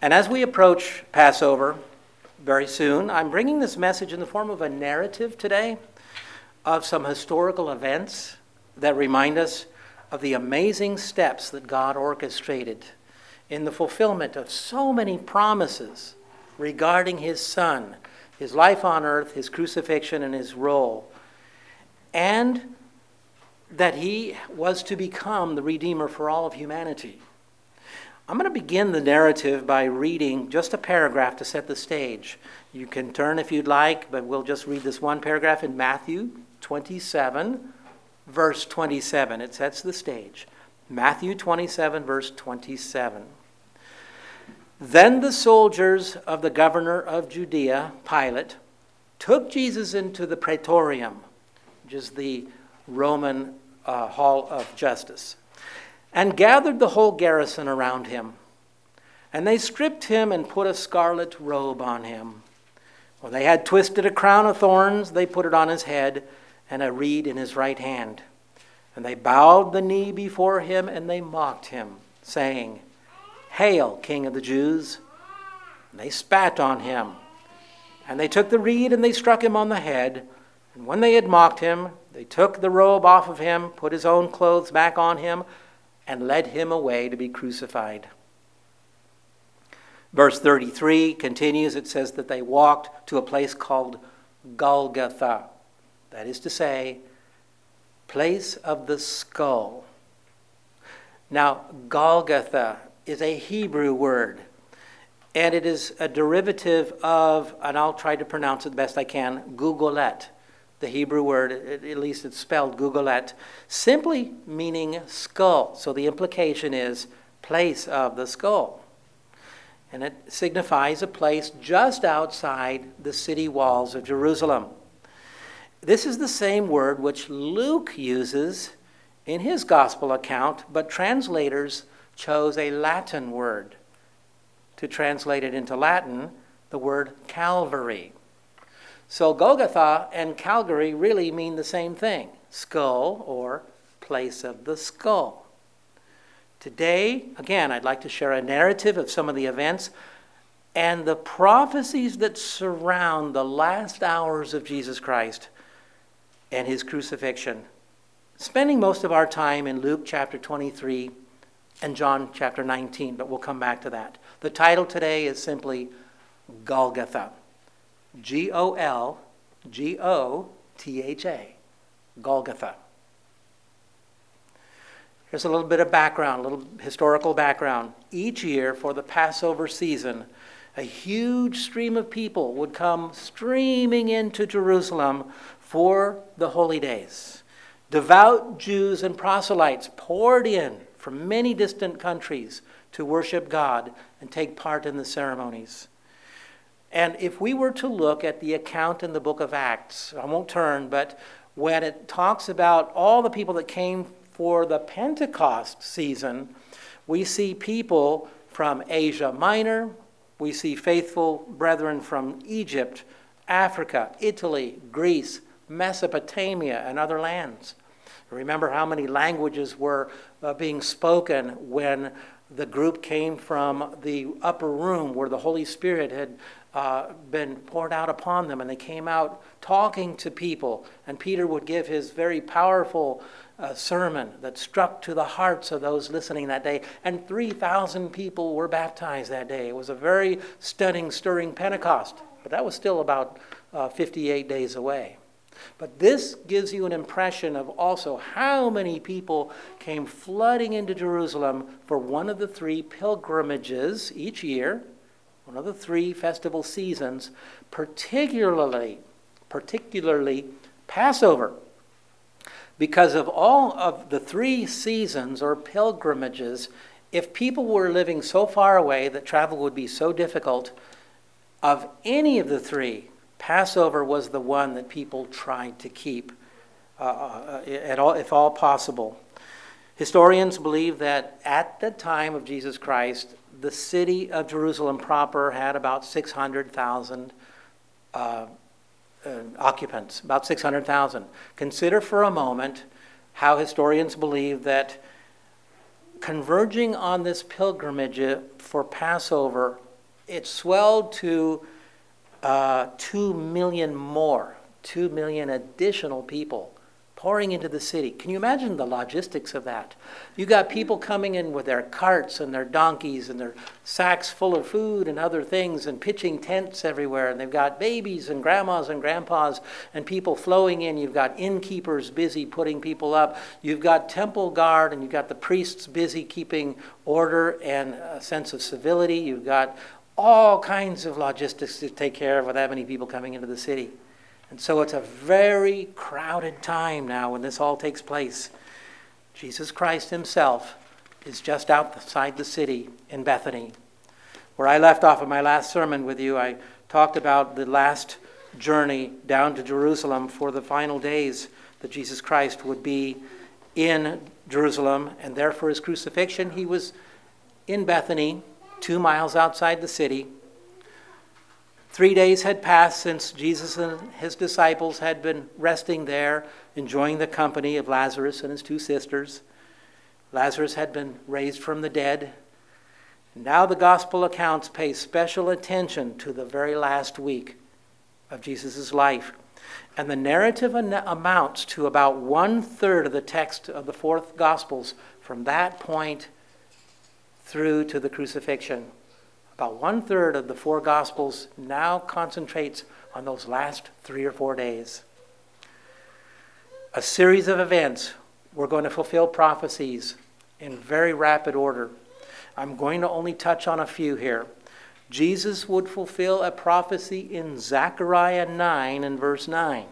And as we approach Passover very soon, I'm bringing this message in the form of a narrative today of some historical events that remind us of the amazing steps that God orchestrated in the fulfillment of so many promises regarding his Son, his life on earth, his crucifixion, and his role, and that he was to become the Redeemer for all of humanity. I'm going to begin the narrative by reading just a paragraph to set the stage. You can turn if you'd like, but we'll just read this one paragraph in Matthew 27, verse 27. It sets the stage. Matthew 27, verse 27. Then the soldiers of the governor of Judea, Pilate, took Jesus into the praetorium, which is the Roman hall of justice, and gathered the whole garrison around him. And they stripped him and put a scarlet robe on him. When they had twisted a crown of thorns, they put it on his head, and a reed in his right hand. And they bowed the knee before him, and they mocked him, saying, "Hail, King of the Jews!" And they spat on him. And they took the reed, and they struck him on the head. And when they had mocked him, they took the robe off of him, put his own clothes back on him, and led him away to be crucified. Verse 33 continues. It says that they walked to a place called Golgotha. That is to say, place of the skull. Now, Golgotha is a Hebrew word, and it is a derivative of, and I'll try to pronounce it the best I can, Gugolet. The Hebrew word, at least it's spelled Gugolet, simply meaning skull. So the implication is place of the skull. And it signifies a place just outside the city walls of Jerusalem. This is the same word which Luke uses in his gospel account, but translators chose a Latin word to translate it into Latin, the word Calvary. So Golgotha and Calvary really mean the same thing, skull or place of the skull. Today, again, I'd like to share a narrative of some of the events and the prophecies that surround the last hours of Jesus Christ and his crucifixion, spending most of our time in Luke chapter 23 and John chapter 19, but we'll come back to that. The title today is simply Golgotha. Golgotha, Golgotha. Here's a little bit of background, a little historical background. Each year for the Passover season, a huge stream of people would come streaming into Jerusalem for the holy days. Devout Jews and proselytes poured in from many distant countries to worship God and take part in the ceremonies. And if we were to look at the account in the book of Acts, I won't turn, but when it talks about all the people that came for the Pentecost season, we see people from Asia Minor, we see faithful brethren from Egypt, Africa, Italy, Greece, Mesopotamia, and other lands. Remember how many languages were being spoken when the group came from the upper room where the Holy Spirit had been poured out upon them, and they came out talking to people, and Peter would give his very powerful sermon that struck to the hearts of those listening that day, and 3,000 people were baptized that day. It was a very stunning, stirring Pentecost, but that was still about 58 days away. But this gives you an impression of also how many people came flooding into Jerusalem for one of the three pilgrimages each year, one of the three festival seasons, particularly Passover. Because of all of the three seasons or pilgrimages, if people were living so far away that travel would be so difficult, of any of the three, Passover was the one that people tried to keep, if all possible. Historians believe that at the time of Jesus Christ, the city of Jerusalem proper had about 600,000 occupants, about 600,000. Consider for a moment how historians believe that converging on this pilgrimage for Passover it swelled to 2 million more, 2 million additional people pouring into the city. Can you imagine the logistics of that? You got people coming in with their carts and their donkeys and their sacks full of food and other things and pitching tents everywhere. And they've got babies and grandmas and grandpas and people flowing in. You've got innkeepers busy putting people up. You've got temple guard and you've got the priests busy keeping order and a sense of civility. You've got all kinds of logistics to take care of with that many people coming into the city. And so it's a very crowded time now when this all takes place. Jesus Christ himself is just outside the city in Bethany. Where I left off in my last sermon with you, I talked about the last journey down to Jerusalem for the final days that Jesus Christ would be in Jerusalem, and there for his crucifixion. He was in Bethany, 2 miles outside the city. 3 days had passed since Jesus and his disciples had been resting there, enjoying the company of Lazarus and his 2 sisters. Lazarus had been raised from the dead. Now the gospel accounts pay special attention to the very last week of Jesus' life. And the narrative amounts to about 1/3 of the text of the 4 Gospels from that point through to the crucifixion. About 1/3 of the 4 Gospels now concentrates on those last 3 or 4 days. A series of events. We're going to fulfill prophecies in very rapid order. I'm going to only touch on a few here. Jesus would fulfill a prophecy in Zechariah 9 and verse 9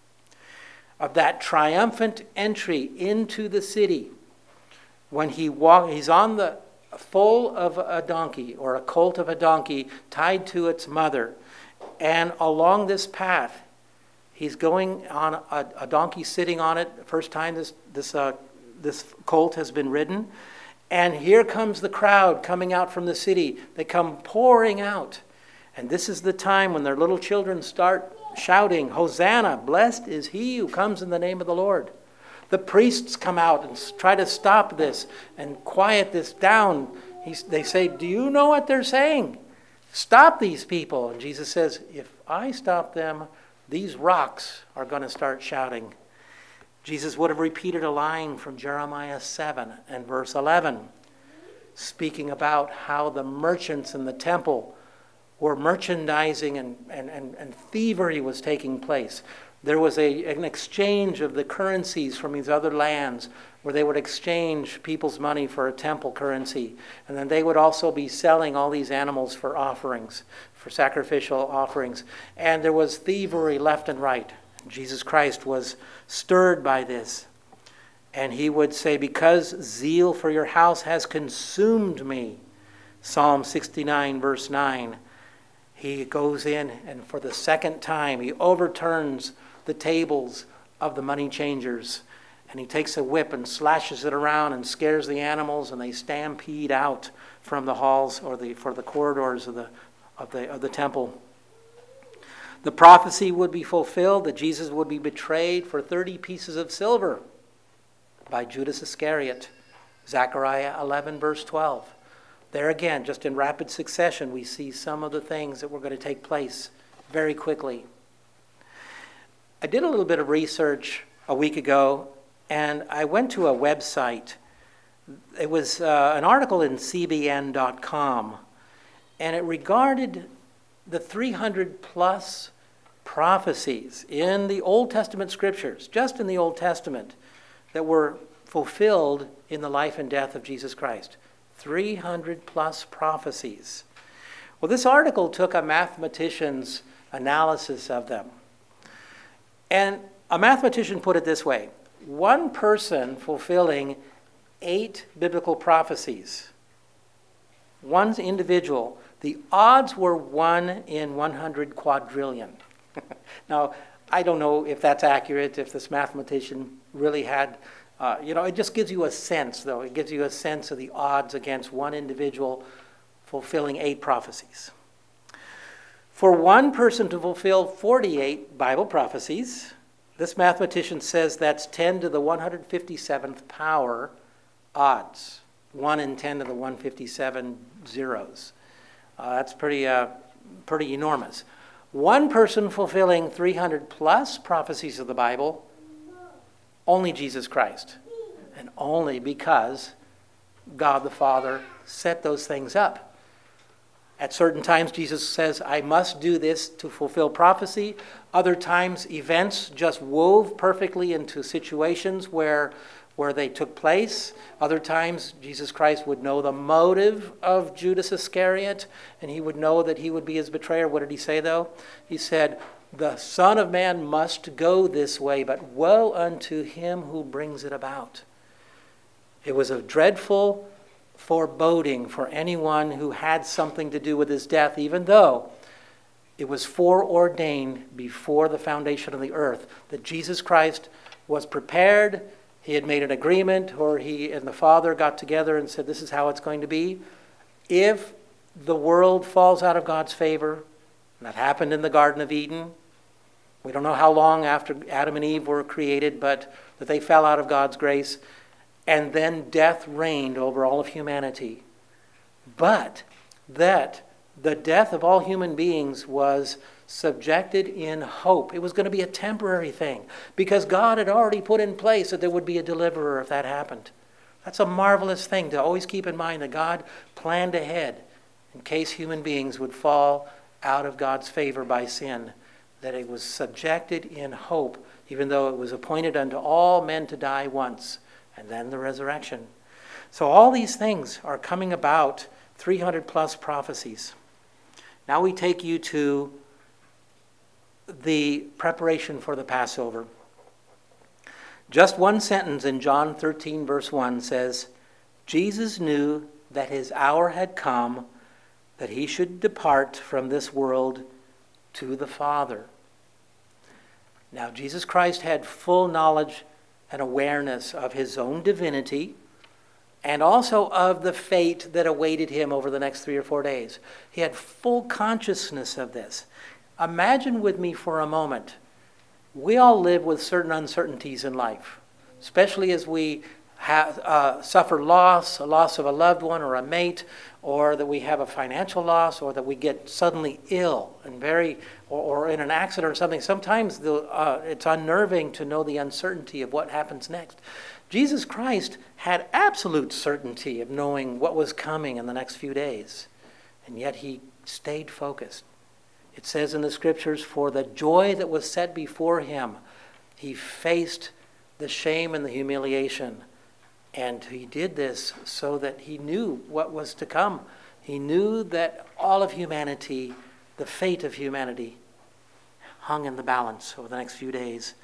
of that triumphant entry into the city when he's on the foal of a donkey or a colt of a donkey tied to its mother, and along this path he's going on a donkey sitting on it. First time this colt has been ridden. And here comes the crowd coming out from the city. They come pouring out. And this is the time when their little children start shouting, "Hosanna, blessed is he who comes in the name of the Lord." The priests come out and try to stop this and quiet this down. They say, "Do you know what they're saying? Stop these people." And Jesus says, "If I stop them, these rocks are going to start shouting." Jesus would have repeated a line from Jeremiah 7 and verse 11, speaking about how the merchants in the temple were merchandising and thievery was taking place. There was an exchange of the currencies from these other lands where they would exchange people's money for a temple currency. And then they would also be selling all these animals for offerings, for sacrificial offerings. And there was thievery left and right. Jesus Christ was stirred by this. And he would say, "Because zeal for your house has consumed me." Psalm 69 verse 9. He goes in and for the second time he overturns the tables of the money changers. And he takes a whip and slashes it around and scares the animals, and they stampede out from the halls or for the corridors of the temple. The prophecy would be fulfilled that Jesus would be betrayed for 30 pieces of silver by Judas Iscariot. Zechariah 11 verse 12. There again, just in rapid succession, we see some of the things that were going to take place very quickly. I did a little bit of research a week ago, and I went to a website. It was an article in CBN.com, and it regarded the 300 plus prophecies in the Old Testament scriptures, just in the Old Testament, that were fulfilled in the life and death of Jesus Christ. 300 plus prophecies. Well, this article took a mathematician's analysis of them. And a mathematician put it this way: one person fulfilling 8 biblical prophecies, one individual, the odds were 1 in 100 quadrillion. Now, I don't know if that's accurate, if this mathematician really had, it just gives you a sense, though. It gives you a sense of the odds against one individual fulfilling 8 prophecies. For one person to fulfill 48 Bible prophecies, this mathematician says that's 10 to the 157th power odds. 1 in 10 to the 157 zeros. That's pretty enormous. One person fulfilling 300 plus prophecies of the Bible, only Jesus Christ. And only because God the Father set those things up. At certain times, Jesus says, I must do this to fulfill prophecy. Other times, events just wove perfectly into situations where they took place. Other times, Jesus Christ would know the motive of Judas Iscariot, and he would know that he would be his betrayer. What did he say, though? He said, the Son of Man must go this way, but woe unto him who brings it about. It was a dreadful foreboding for anyone who had something to do with his death, even though it was foreordained before the foundation of the earth that Jesus Christ was prepared. He had made an agreement, or he and the Father got together and said, this is how it's going to be. If the world falls out of God's favor, and that happened in the Garden of Eden, we don't know how long after Adam and Eve were created, but that they fell out of God's grace, and then death reigned over all of humanity. But that the death of all human beings was subjected in hope. It was going to be a temporary thing because God had already put in place that there would be a deliverer if that happened. That's a marvelous thing to always keep in mind, that God planned ahead in case human beings would fall out of God's favor by sin, that it was subjected in hope, even though it was appointed unto all men to die once, and then the resurrection. So all these things are coming about, 300 plus prophecies. Now we take you to the preparation for the Passover. Just one sentence in John 13, verse 1 says, Jesus knew that his hour had come, that he should depart from this world to the Father. Now, Jesus Christ had full knowledge and awareness of his own divinity and also of the fate that awaited him over the next 3 or 4 days. He had full consciousness of this. Imagine with me for a moment, we all live with certain uncertainties in life, especially as we suffer loss, a loss of a loved one or a mate, or that we have a financial loss, or that we get suddenly ill and or in an accident or something. Sometimes it's unnerving to know the uncertainty of what happens next. Jesus Christ had absolute certainty of knowing what was coming in the next few days, and yet he stayed focused. It says in the scriptures, for the joy that was set before him, he faced the shame and the humiliation. And he did this so that he knew what was to come. He knew that all of humanity, the fate of humanity, hung in the balance over the next few days.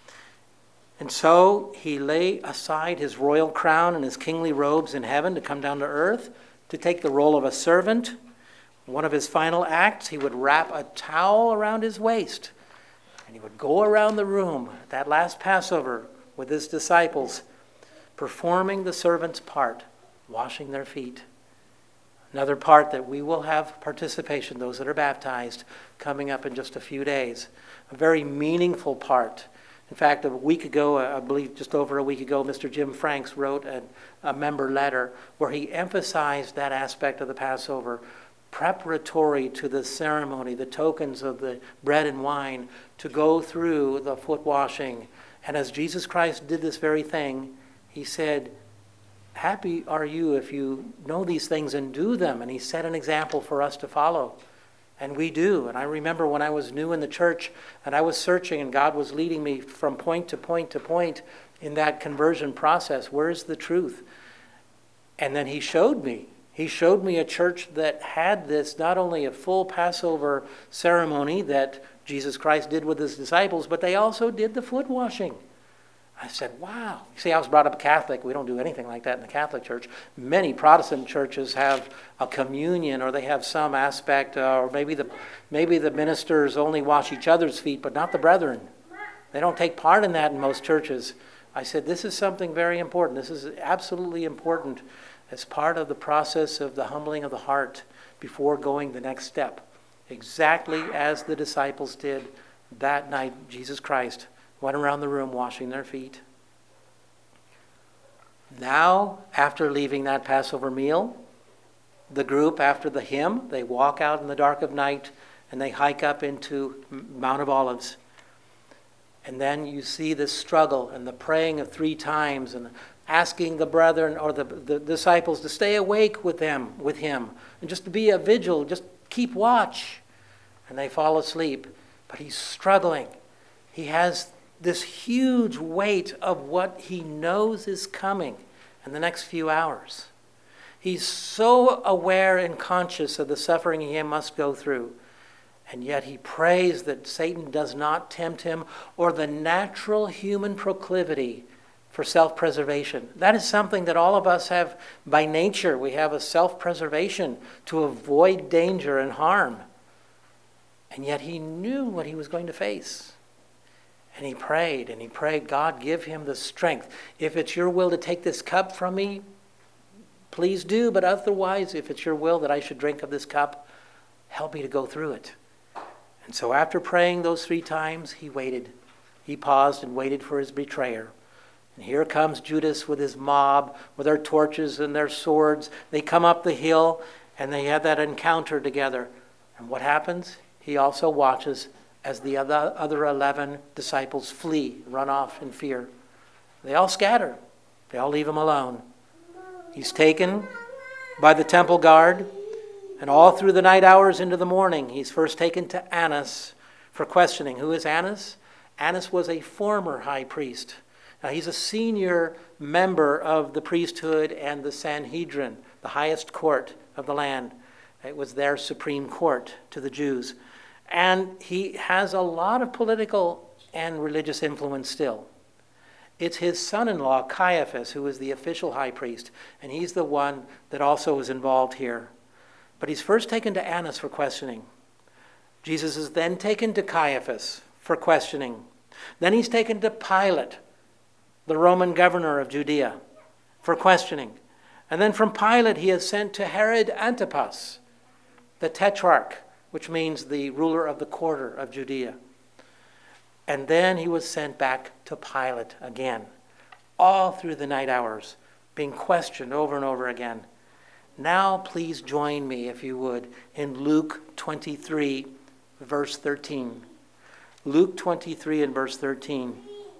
And so he lay aside his royal crown and his kingly robes in heaven to come down to earth, to take the role of a servant. One of his final acts, he would wrap a towel around his waist, and he would go around the room at that last Passover with his disciples, performing the servant's part, washing their feet. Another part that we will have participation, those that are baptized, coming up in just a few days. A very meaningful part. In fact, a week ago, I believe just over a week ago, Mr. Jim Franks wrote a member letter where he emphasized that aspect of the Passover, preparatory to the ceremony, the tokens of the bread and wine, to go through the foot washing. And as Jesus Christ did this very thing, he said, happy are you if you know these things and do them. And he set an example for us to follow. And we do. And I remember when I was new in the church and I was searching and God was leading me from point to point to point in that conversion process. Where's the truth? And then he showed me. He showed me a church that had this, not only a full Passover ceremony that Jesus Christ did with his disciples, but they also did the foot washing. I said, wow. You see, I was brought up Catholic. We don't do anything like that in the Catholic Church. Many Protestant churches have a communion, or they have some aspect, or maybe the ministers only wash each other's feet, but not the brethren. They don't take part in that in most churches. I said, this is something very important. This is absolutely important as part of the process of the humbling of the heart before going the next step. Exactly as the disciples did that night, Jesus Christ went around the room washing their feet. Now, after leaving that Passover meal, the group after the hymn. They walk out in the dark of night and they hike up into Mount of Olives. And then you see this struggle and the praying of 3 times and asking the brethren or the disciples to stay awake with him, and just to be a vigil, just keep watch. And they fall asleep. But he's struggling. He has this huge weight of what he knows is coming in the next few hours. He's so aware and conscious of the suffering he must go through. And yet he prays that Satan does not tempt him, or the natural human proclivity for self-preservation. That is something that all of us have by nature. We have a self-preservation to avoid danger and harm. And yet he knew what he was going to face. And he prayed, God, give him the strength. If it's your will to take this cup from me, please do. But otherwise, if it's your will that I should drink of this cup, help me to go through it. And so after praying those 3 times, he waited. He paused and waited for his betrayer. And here comes Judas with his mob, with their torches and their swords. They come up the hill, and they have that encounter together. And what happens? He also watches as the other 11 disciples flee, run off in fear. They all scatter. They all leave him alone. He's taken by the temple guard, and all through the night hours into the morning, he's first taken to Annas for questioning. Who is Annas? Annas was a former high priest. Now, he's a senior member of the priesthood and the Sanhedrin, the highest court of the land. It was their supreme court to the Jews. And he has a lot of political and religious influence still. It's his son-in-law, Caiaphas, who is the official high priest, and he's the one that also is involved here. But he's first taken to Annas for questioning. Jesus is then taken to Caiaphas for questioning. Then he's taken to Pilate, the Roman governor of Judea, for questioning. And then from Pilate, he is sent to Herod Antipas, the tetrarch, which means the ruler of the quarter of Judea. And then he was sent back to Pilate again, all through the night hours, being questioned over and over again. Now please join me, if you would, in Luke 23, verse 13. Luke 23 and verse 13.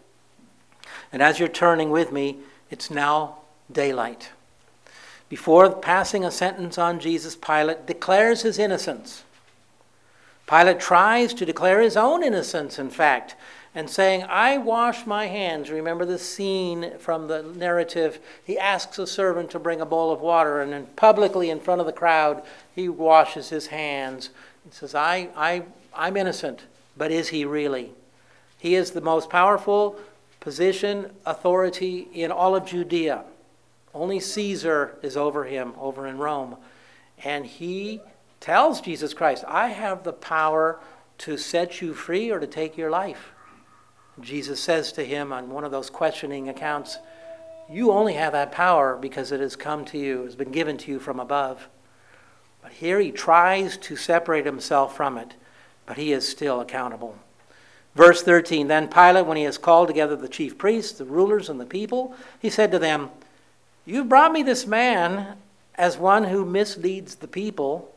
And as you're turning with me, it's now daylight. Before passing a sentence on Jesus, Pilate declares his innocence. Pilate tries to declare his own innocence, in fact, and saying, I wash my hands. Remember the scene from the narrative. He asks a servant to bring a bowl of water, and then publicly in front of the crowd, he washes his hands. He says, I'm innocent, but is he really? He is the most powerful position, authority in all of Judea. Only Caesar is over him, over in Rome. And he tells Jesus Christ, I have the power to set you free or to take your life. Jesus says to him on one of those questioning accounts, you only have that power because it has come to you, has been given to you from above. But here he tries to separate himself from it, but he is still accountable. Verse 13, then Pilate, when he has called together the chief priests, the rulers, and the people, he said to them, you've brought me this man as one who misleads the people.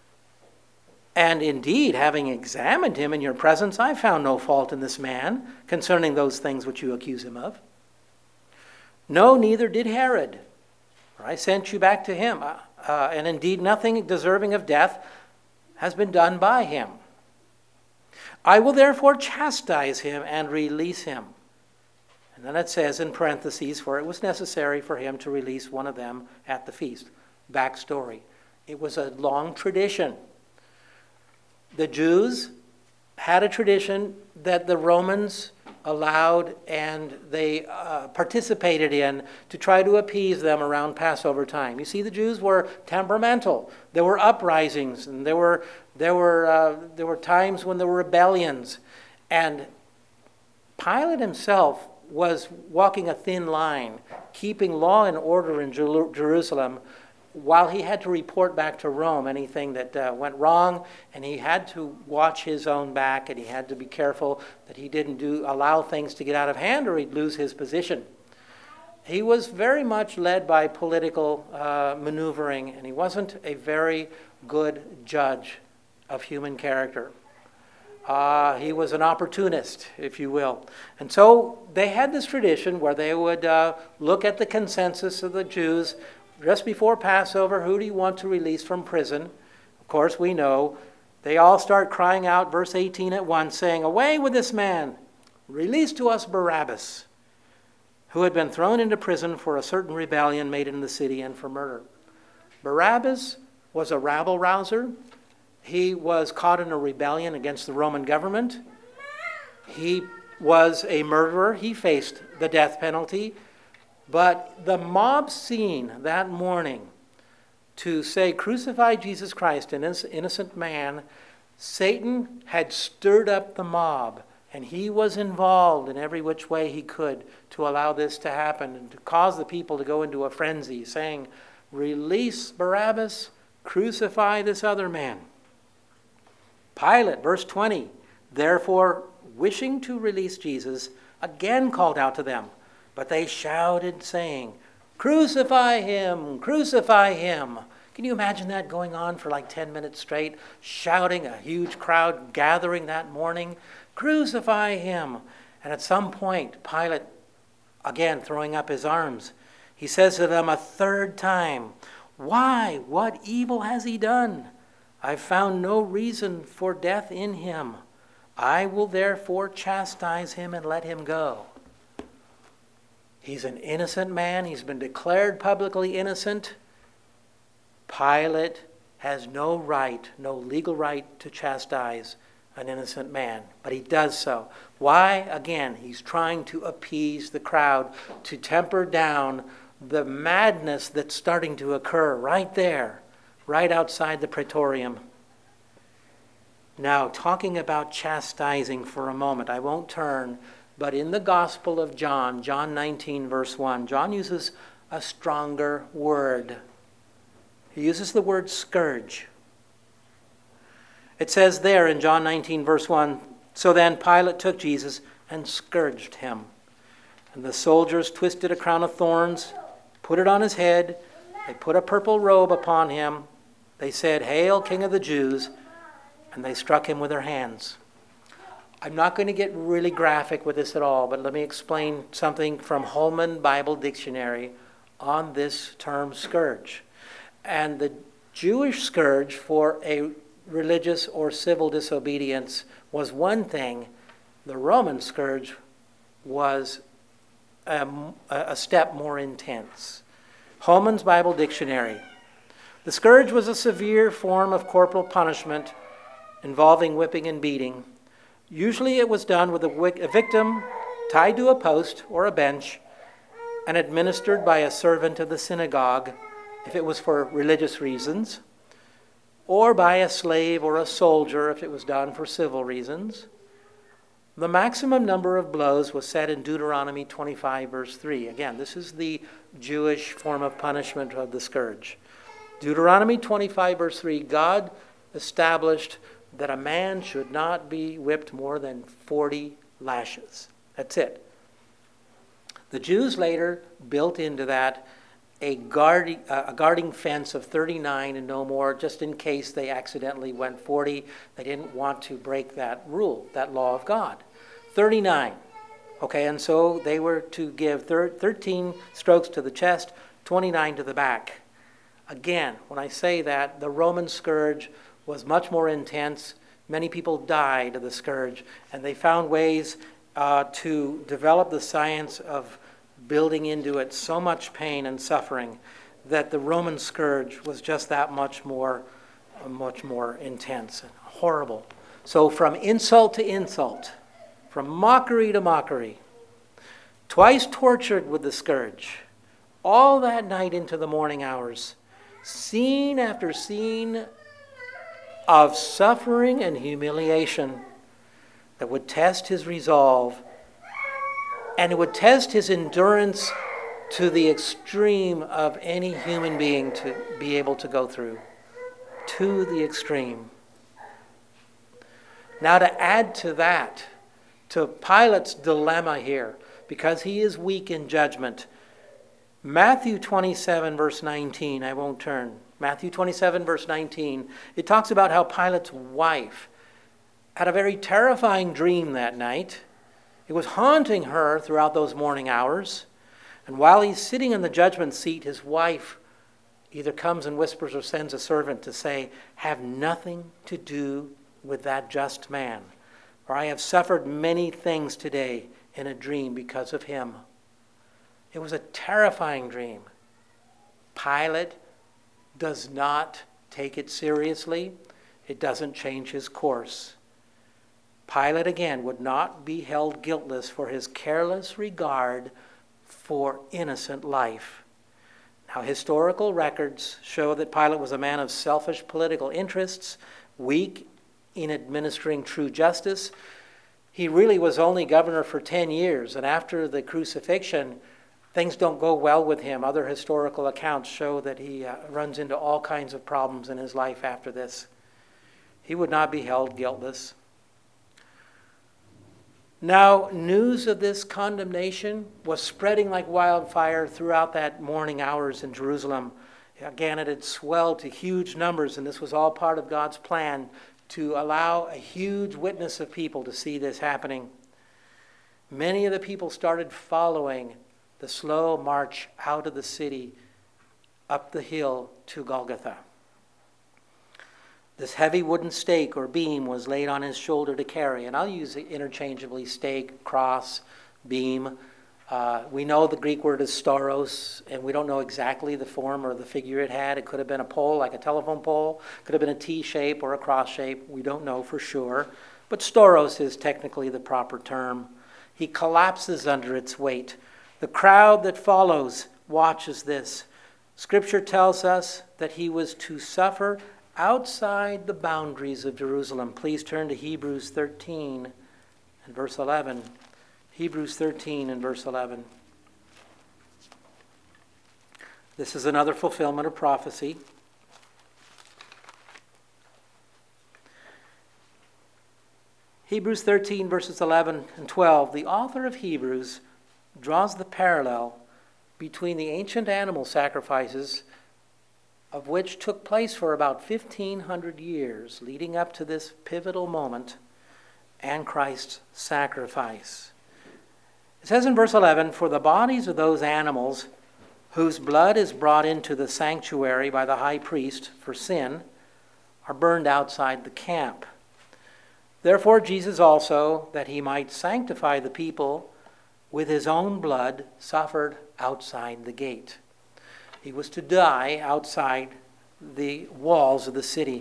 And indeed, having examined him in your presence, I found no fault in this man concerning those things which you accuse him of. No, neither did Herod. For I sent you back to him. And indeed, nothing deserving of death has been done by him. I will therefore chastise him and release him. And then it says in parentheses, for it was necessary for him to release one of them at the feast. Backstory. It was a long tradition. The Jews had a tradition that the Romans allowed and they participated in to try to appease them around Passover time. You see, the Jews were temperamental. There were uprisings, and there were times when there were rebellions. And Pilate himself was walking a thin line, keeping law and order in Jerusalem, while he had to report back to Rome anything that went wrong, and he had to watch his own back, and he had to be careful that he didn't allow things to get out of hand or he'd lose his position. He was very much led by political maneuvering, and he wasn't a very good judge of human character. He was an opportunist, if you will. And so they had this tradition where they would look at the consensus of the Jews just before Passover. Who do you want to release from prison? Of course, we know. They all start crying out, verse 18 at once, saying, "Away with this man! Release to us Barabbas, who had been thrown into prison for a certain rebellion made in the city and for murder." Barabbas was a rabble-rouser. He was caught in a rebellion against the Roman government. He was a murderer. He faced the death penalty. But the mob scene that morning to say, "Crucify Jesus Christ, an innocent man," Satan had stirred up the mob, and he was involved in every which way he could to allow this to happen and to cause the people to go into a frenzy, saying, "Release Barabbas, crucify this other man." Pilate, verse 20, therefore, wishing to release Jesus, again called out to them, but they shouted, saying, "Crucify him, crucify him." Can you imagine that going on for like 10 minutes straight, shouting, a huge crowd gathering that morning, "Crucify him." And at some point, Pilate, again throwing up his arms, he says to them a third time, "Why? What evil has he done? I've found no reason for death in him. I will therefore chastise him and let him go." He's an innocent man. He's been declared publicly innocent. Pilate has no right, no legal right to chastise an innocent man, but he does so. Why? Again, he's trying to appease the crowd, to temper down the madness that's starting to occur right there, right outside the praetorium. Now, talking about chastising for a moment, I won't turn, but in the Gospel of John, John 19, verse 1, John uses a stronger word. He uses the word scourge. It says there in John 19, verse 1, "So then Pilate took Jesus and scourged him. And the soldiers twisted a crown of thorns, put it on his head. They put a purple robe upon him. They said, 'Hail, King of the Jews,' and they struck him with their hands." I'm not going to get really graphic with this at all, but let me explain something from Holman Bible Dictionary on this term scourge. And the Jewish scourge for a religious or civil disobedience was one thing. The Roman scourge was a step more intense. Holman's Bible Dictionary. The scourge was a severe form of corporal punishment involving whipping and beating. Usually it was done with a victim tied to a post or a bench and administered by a servant of the synagogue, if it was for religious reasons, or by a slave or a soldier if it was done for civil reasons. The maximum number of blows was set in Deuteronomy 25, verse 3. Again, this is the Jewish form of punishment of the scourge. Deuteronomy 25, verse 3, God established that a man should not be whipped more than 40 lashes. That's it. The Jews later built into that a guarding fence of 39 and no more, just in case they accidentally went 40. They didn't want to break that rule, that law of God. 39. Okay, and so they were to give 13 strokes to the chest, 29 to the back. Again, when I say that, the Roman scourge was much more intense. Many people died of the scourge, and they found ways to develop the science of building into it so much pain and suffering that the Roman scourge was just that much more intense and horrible. So from insult to insult, from mockery to mockery, twice tortured with the scourge, all that night into the morning hours, scene after scene of suffering and humiliation that would test his resolve, and it would test his endurance to the extreme of any human being to be able to go through. To the extreme. Now to add to that, to Pilate's dilemma here, because he is weak in judgment, Matthew 27, verse 19, I won't turn. Matthew 27, verse 19, it talks about how Pilate's wife had a very terrifying dream that night. It was haunting her throughout those morning hours. And while he's sitting in the judgment seat, his wife either comes and whispers or sends a servant to say, "Have nothing to do with that just man, for I have suffered many things today in a dream because of him." It was a terrifying dream. Pilate does not take it seriously. It doesn't change his course. Pilate, again, would not be held guiltless for his careless regard for innocent life. Now, historical records show that Pilate was a man of selfish political interests, weak in administering true justice. He really was only governor for 10 years, and after the crucifixion, things don't go well with him. Other historical accounts show that he runs into all kinds of problems in his life after this. He would not be held guiltless. Now, news of this condemnation was spreading like wildfire throughout that morning hours in Jerusalem. Again, it had swelled to huge numbers, and this was all part of God's plan to allow a huge witness of people to see this happening. Many of the people started following the slow march out of the city up the hill to Golgotha. This heavy wooden stake or beam was laid on his shoulder to carry, and I'll use it interchangeably: stake, cross, beam. We know the Greek word is stauros, and we don't know exactly the form or the figure it had. It could have been a pole, like a telephone pole. Could have been a T shape or a cross shape. We don't know for sure. But stauros is technically the proper term. He collapses under its weight. The crowd that follows watches this. Scripture tells us that he was to suffer outside the boundaries of Jerusalem. Please turn to Hebrews 13 and verse 11. Hebrews 13 and verse 11. This is another fulfillment of prophecy. Hebrews 13 verses 11 and 12. The author of Hebrews draws the parallel between the ancient animal sacrifices, of which took place for about 1,500 years leading up to this pivotal moment, and Christ's sacrifice. It says in verse 11, "For the bodies of those animals whose blood is brought into the sanctuary by the high priest for sin are burned outside the camp. Therefore Jesus also, that he might sanctify the people with his own blood, suffered outside the gate." He was to die outside the walls of the city.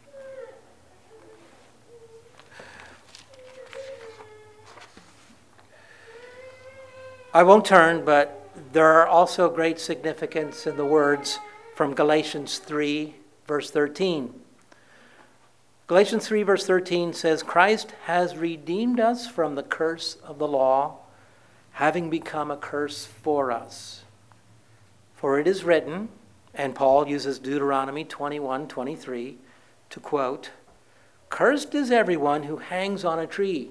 I won't turn, but there are also great significance in the words from Galatians 3, verse 13. Galatians 3, verse 13 says, "Christ has redeemed us from the curse of the law, having become a curse for us. For it is written," and Paul uses Deuteronomy 21:23 to quote, "Cursed is everyone who hangs on a tree."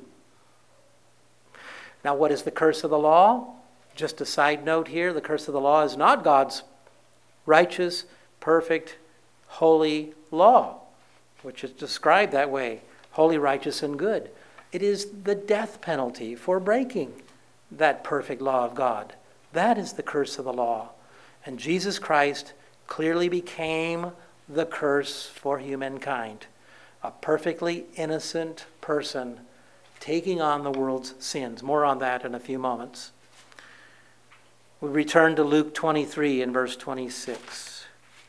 Now, what is the curse of the law? Just a side note here, the curse of the law is not God's righteous, perfect, holy law, which is described that way, holy, righteous, and good. It is the death penalty for breaking that perfect law of God. That is the curse of the law. And Jesus Christ clearly became the curse for humankind, a perfectly innocent person taking on the world's sins. More on that in a few moments. We return to Luke 23 and verse 26.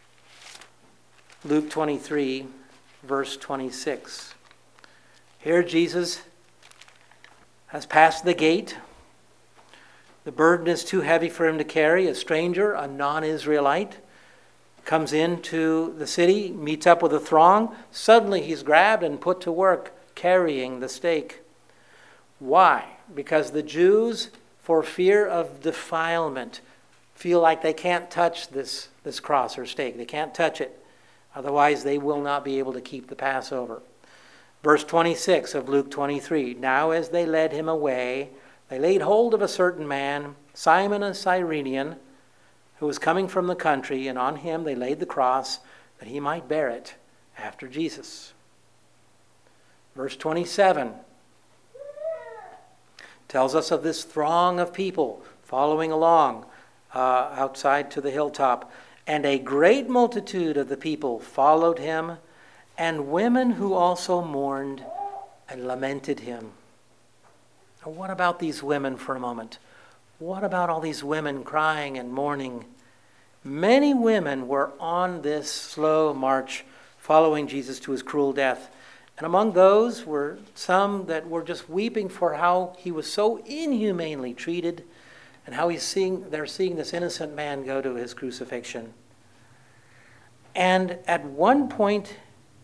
Luke 23, verse 26. Here Jesus has passed the gate. The burden is too heavy for him to carry. A stranger, a non-Israelite, comes into the city, meets up with a throng. Suddenly he's grabbed and put to work carrying the stake. Why? Because the Jews, for fear of defilement, feel like they can't touch this cross or stake. They can't touch it. Otherwise, they will not be able to keep the Passover. Verse 26 of Luke 23, "Now as they led him away, they laid hold of a certain man, Simon a Cyrenian, who was coming from the country, and on him they laid the cross that he might bear it after Jesus. Verse 27 tells us of this throng of people following along outside to the hilltop. And a great multitude of the people followed him, and women who also mourned and lamented him. Now, what about these women for a moment? What about all these women crying and mourning? Many women were on this slow march following Jesus to his cruel death. And among those were some that were just weeping for how he was so inhumanely treated and how they're seeing this innocent man go to his crucifixion. And at one point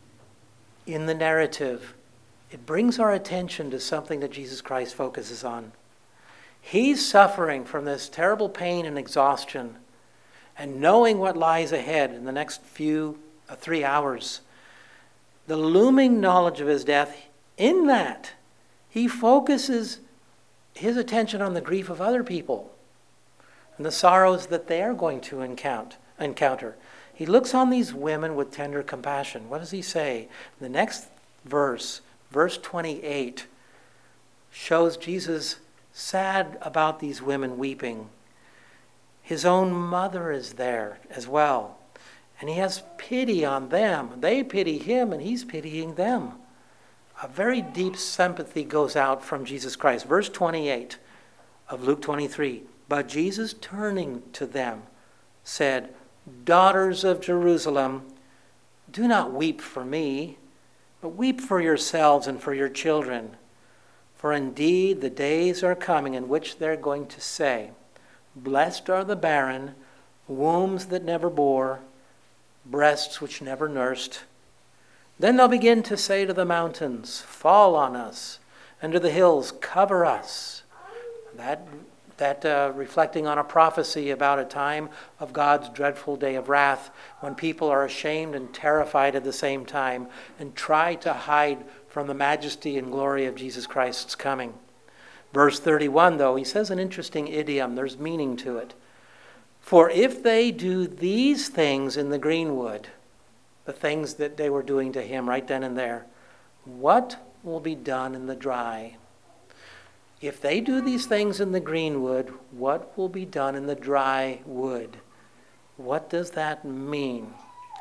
in the narrative, it brings our attention to something that Jesus Christ focuses on. He's suffering from this terrible pain and exhaustion, and knowing what lies ahead in the next 3 hours, the looming knowledge of his death, in that, he focuses his attention on the grief of other people and the sorrows that they are going to encounter. He looks on these women with tender compassion. What does he say? The next verse, verse 28, shows Jesus sad about these women weeping. His own mother is there as well. And he has pity on them. They pity him, and he's pitying them. A very deep sympathy goes out from Jesus Christ. Verse 28 of Luke 23. But Jesus, turning to them, said, Daughters of Jerusalem, do not weep for me, but weep for yourselves and for your children. For indeed the days are coming in which they're going to say, Blessed are the barren, wombs that never bore, breasts which never nursed. Then they'll begin to say to the mountains, Fall on us, and to the hills, Cover us. That reflecting on a prophecy about a time of God's dreadful day of wrath, when people are ashamed and terrified at the same time and try to hide from the majesty and glory of Jesus Christ's coming. Verse 31, though, he says an interesting idiom. There's meaning to it. For if they do these things in the greenwood, the things that they were doing to him right then and there, what will be done in the dry? If they do these things in the greenwood, what will be done in the dry wood? What does that mean?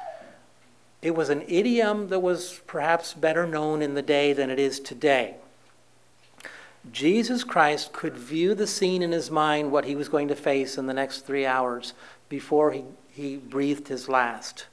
It was an idiom that was perhaps better known in the day than it is today. Jesus Christ could view the scene in his mind, what he was going to face in the next 3 hours before he breathed his last.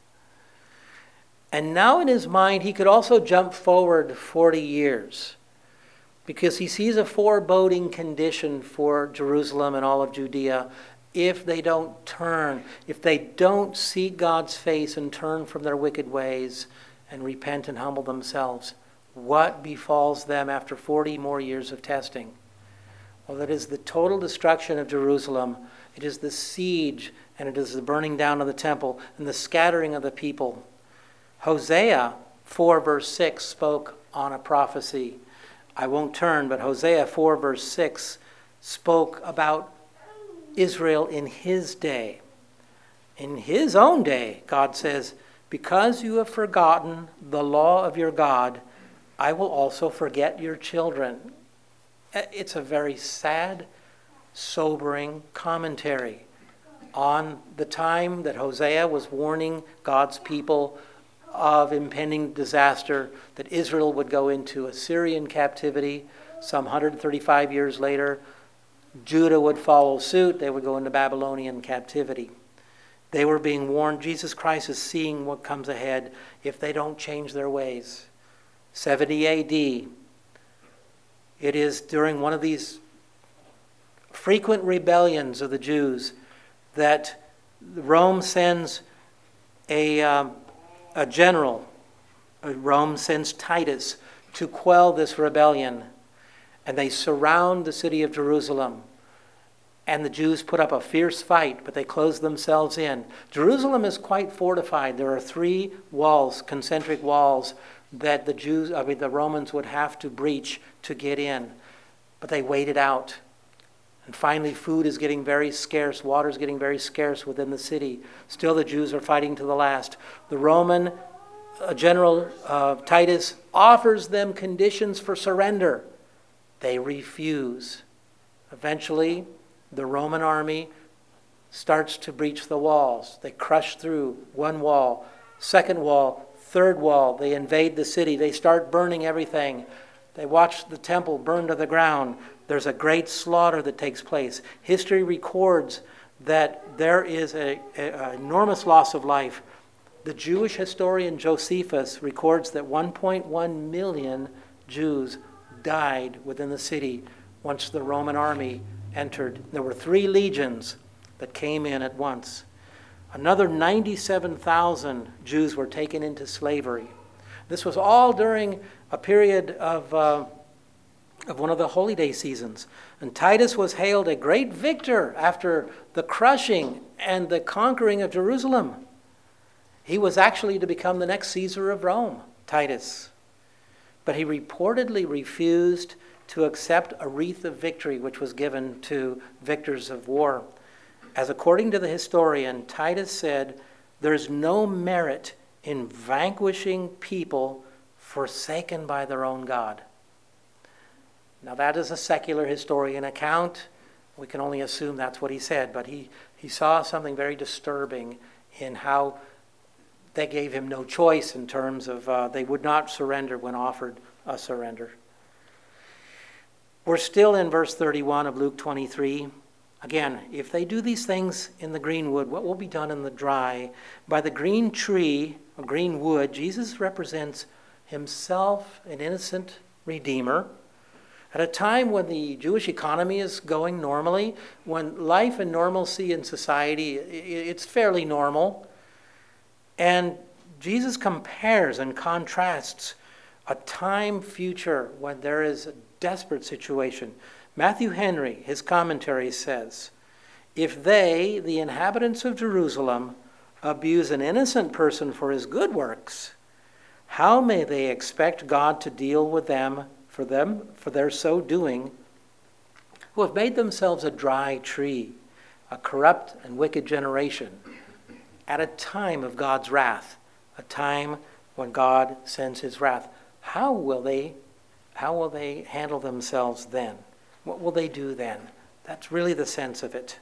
And now in his mind, he could also jump forward 40 years because he sees a foreboding condition for Jerusalem and all of Judea if they don't turn, if they don't seek God's face and turn from their wicked ways and repent and humble themselves. What befalls them after 40 more years of testing? Well, it is the total destruction of Jerusalem. It is the siege, and it is the burning down of the temple and the scattering of the people. Hosea 4 verse 6 spoke on a prophecy. I won't turn, but Hosea 4 verse 6 spoke about Israel in his day. In his own day, God says, because you have forgotten the law of your God, I will also forget your children. It's a very sad, sobering commentary on the time that Hosea was warning God's people of impending disaster, that Israel would go into Assyrian captivity some 135 years later. Judah would follow suit. They would go into Babylonian captivity. They were being warned. Jesus Christ is seeing what comes ahead if they don't change their ways. 70 AD, it is during one of these frequent rebellions of the Jews that Rome sends a general. Rome sends Titus to quell this rebellion. And they surround the city of Jerusalem. And the Jews put up a fierce fight, but they close themselves in. Jerusalem is quite fortified. There are 3 walls, concentric walls, that the Romans would have to breach to get in. But they waited out. And finally, food is getting very scarce. Water is getting very scarce within the city. Still, the Jews are fighting to the last. The Roman General Titus offers them conditions for surrender. They refuse. Eventually, the Roman army starts to breach the walls. They crush through one wall, second wall, third wall. They invade the city. They start burning everything. They watch the temple burn to the ground. There's a great slaughter that takes place. History records that there is an enormous loss of life. The Jewish historian Josephus records that 1.1 million Jews died within the city once the Roman army entered. There were 3 legions that came in at once. Another 97,000 Jews were taken into slavery. This was all during a period of one of the holy day seasons. And Titus was hailed a great victor after the crushing and the conquering of Jerusalem. He was actually to become the next Caesar of Rome, Titus. But he reportedly refused to accept a wreath of victory which was given to victors of war. As according to the historian, Titus said, "There's no merit in vanquishing people forsaken by their own God." Now that is a secular historian account. We can only assume that's what he said, but he saw something very disturbing in how they gave him no choice in terms of they would not surrender when offered a surrender. We're still in verse 31 of Luke 23. Again, if they do these things in the green wood, what will be done in the dry? By the green tree, or green wood, Jesus represents himself, an innocent redeemer. At a time when the Jewish economy is going normally, when life and normalcy in society, it's fairly normal. And Jesus compares and contrasts a time future when there is a desperate situation. Matthew Henry, his commentary says, "If they, the inhabitants of Jerusalem, abuse an innocent person for his good works, how may they expect God to deal with them for their so doing, who have made themselves a dry tree, a corrupt and wicked generation, at a time of God's wrath, a time when God sends his wrath? How will they handle themselves then? What will they do then?" That's really the sense of it.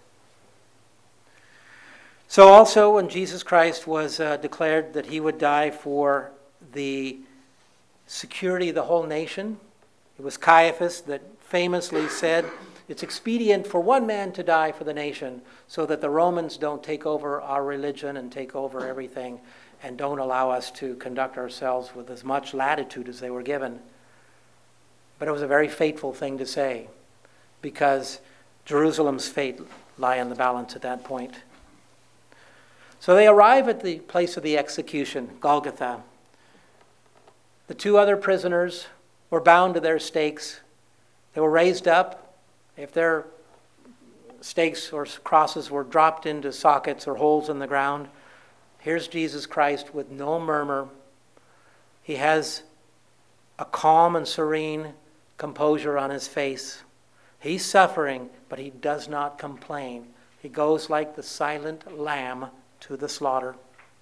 So also when Jesus Christ was declared that he would die for the security of the whole nation, it was Caiaphas that famously said, "It's expedient for one man to die for the nation so that the Romans don't take over our religion and take over everything and don't allow us to conduct ourselves with as much latitude as they were given." But it was a very fateful thing to say because Jerusalem's fate lay in the balance at that point. So they arrive at the place of the execution, Golgotha. The 2 other prisoners were bound to their stakes. They were raised up. If their stakes or crosses were dropped into sockets or holes in the ground, here's Jesus Christ with no murmur. He has a calm and serene composure on his face. He's suffering, but he does not complain. He goes like the silent lamb to the slaughter.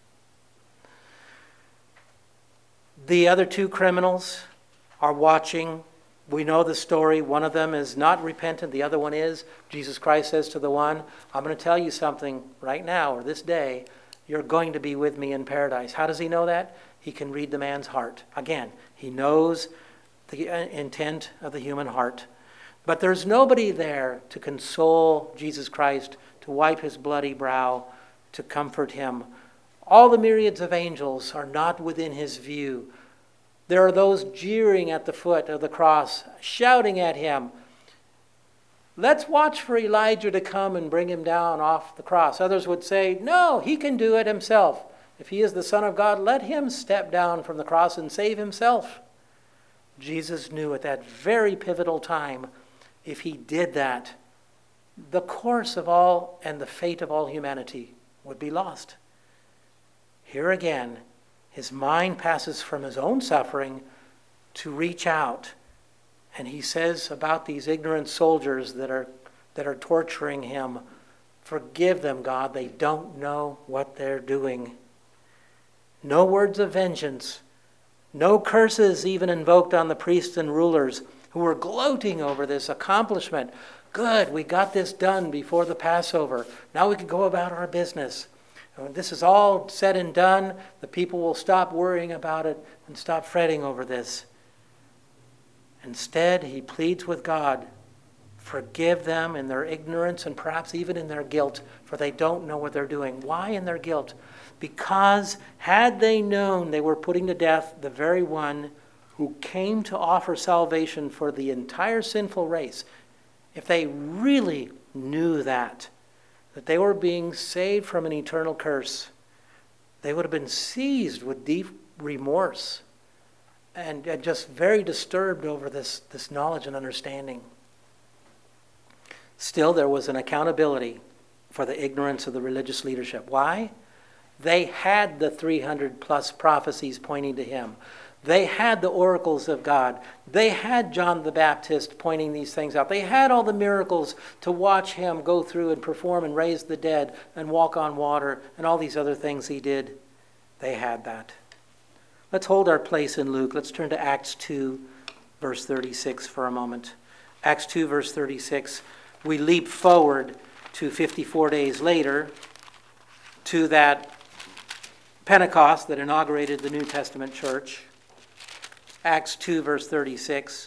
The other 2 criminals are watching. We know the story. One of them is not repentant. The other one is. Jesus Christ says to the one, "I'm going to tell you something right now or this day. You're going to be with me in paradise." How does he know that? He can read the man's heart. Again, he knows the intent of the human heart. But there's nobody there to console Jesus Christ, to wipe his bloody brow, to comfort him. All the myriads of angels are not within his view. There are those jeering at the foot of the cross, shouting at him, "Let's watch for Elijah to come and bring him down off the cross." Others would say, "No, he can do it himself. If he is the Son of God, let him step down from the cross and save himself." Jesus knew at that very pivotal time, if he did that, the course of all and the fate of all humanity would be lost. Here again, his mind passes from his own suffering to reach out. And he says about these ignorant soldiers that are that are torturing him. Forgive them, God. They don't know what they're doing. No words of vengeance. No curses even invoked on the priests and rulers who were gloating over this accomplishment. Good, we got this done before the Passover. Now we can go about our business. When this is all said and done, the people will stop worrying about it and stop fretting over this. Instead, he pleads with God, forgive them in their ignorance and perhaps even in their guilt, for they don't know what they're doing. Why in their guilt? Because had they known they were putting to death the very one who came to offer salvation for the entire sinful race, if they really knew that they were being saved from an eternal curse, they would have been seized with deep remorse and just very disturbed over this knowledge and understanding. Still, there was an accountability for the ignorance of the religious leadership. Why? They had the 300 plus prophecies pointing to him. They had the oracles of God. They had John the Baptist pointing these things out. They had all the miracles to watch him go through and perform and raise the dead and walk on water and all these other things he did. They had that. Let's hold our place in Luke. Let's turn to Acts 2, verse 36 for a moment. Acts 2, verse 36. We leap forward to 54 days later to that Pentecost that inaugurated the New Testament church. Acts 2, verse 36.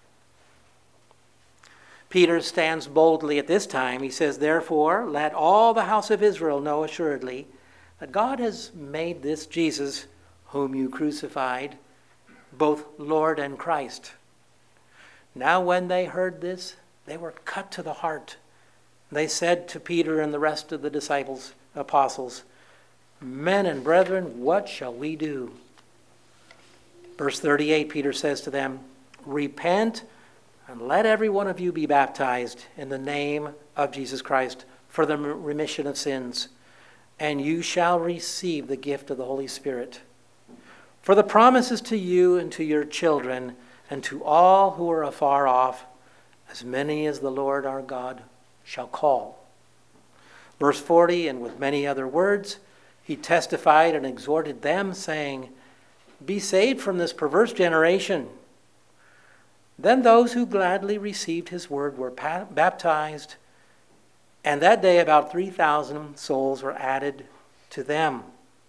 Peter stands boldly at this time. He says, therefore, let all the house of Israel know assuredly that God has made this Jesus, whom you crucified, both Lord and Christ. Now when they heard this, they were cut to the heart. They said to Peter and the rest of the apostles, men and brethren, what shall we do? Verse 38, Peter says to them, repent and let every one of you be baptized in the name of Jesus Christ for the remission of sins, and you shall receive the gift of the Holy Spirit. For the promise is to you and to your children and to all who are afar off, as many as the Lord our God shall call. Verse 40, and with many other words, he testified and exhorted them, saying, be saved from this perverse generation. Then those who gladly received his word were baptized, and that day about 3,000 souls were added to them.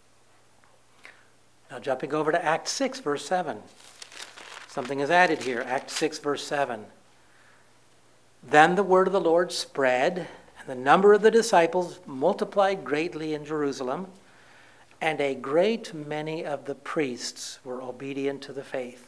Now jumping over to Acts 6, verse 7. Something is added here. Acts 6, verse 7. Then the word of the Lord spread, and the number of the disciples multiplied greatly in Jerusalem, and a great many of the priests were obedient to the faith.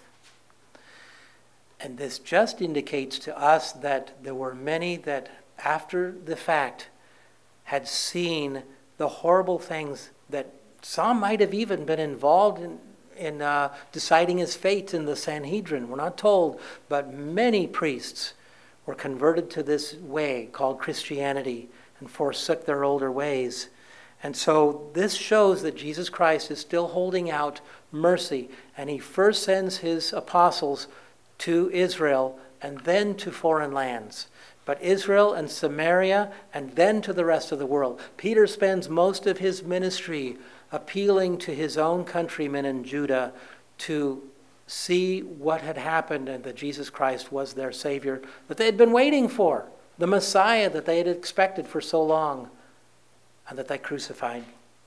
And this just indicates to us that there were many that after the fact had seen the horrible things that some might have even been involved in deciding his fate in the Sanhedrin. We're not told, but many priests were converted to this way called Christianity and forsook their older ways. And so this shows that Jesus Christ is still holding out mercy, and he first sends his apostles to Israel and then to foreign lands. But Israel and Samaria and then to the rest of the world. Peter spends most of his ministry appealing to his own countrymen in Judah to see what had happened and that Jesus Christ was their Savior that they had been waiting for, the Messiah that they had expected for so long and that they crucified.